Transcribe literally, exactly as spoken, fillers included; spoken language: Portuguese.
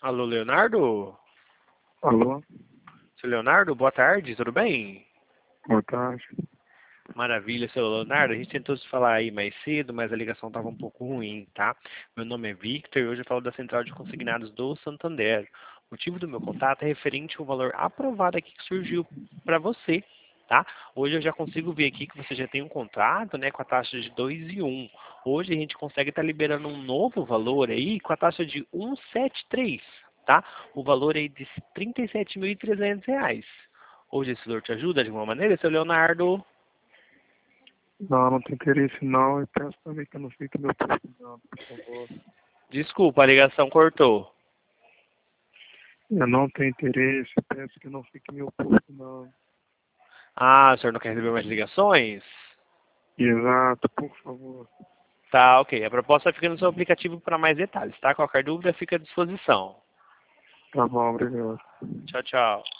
Alô, Leonardo? Alô? Seu Leonardo, boa tarde, tudo bem? Boa tarde. Maravilha, seu Leonardo. A gente tentou se falar aí mais cedo, mas a ligação estava um pouco ruim, tá? Meu nome é Victor e hoje eu falo da Central de Consignados do Santander. O motivo do meu contato é referente ao valor aprovado aqui que surgiu para você, tá? Hoje eu já consigo ver aqui que você já tem um contrato, né, com a taxa de dois e um. Hoje a gente consegue estar liberando um novo valor aí com a taxa de um vírgula setenta e três, tá? O valor aí de trinta e sete mil e trezentos reais. Hoje esse valor te ajuda de alguma maneira, seu Leonardo? Não, não tem interesse não. Eu peço também que eu não fique meu posto não, por favor. Desculpa, a ligação cortou. Eu não tenho interesse, eu peço que não fique meu posto não. Ah, o senhor não quer receber mais ligações? Exato, por favor. Tá, ok. A proposta fica no seu aplicativo para mais detalhes, tá? Qualquer dúvida fica à disposição. Tá bom, obrigado. Tchau, tchau.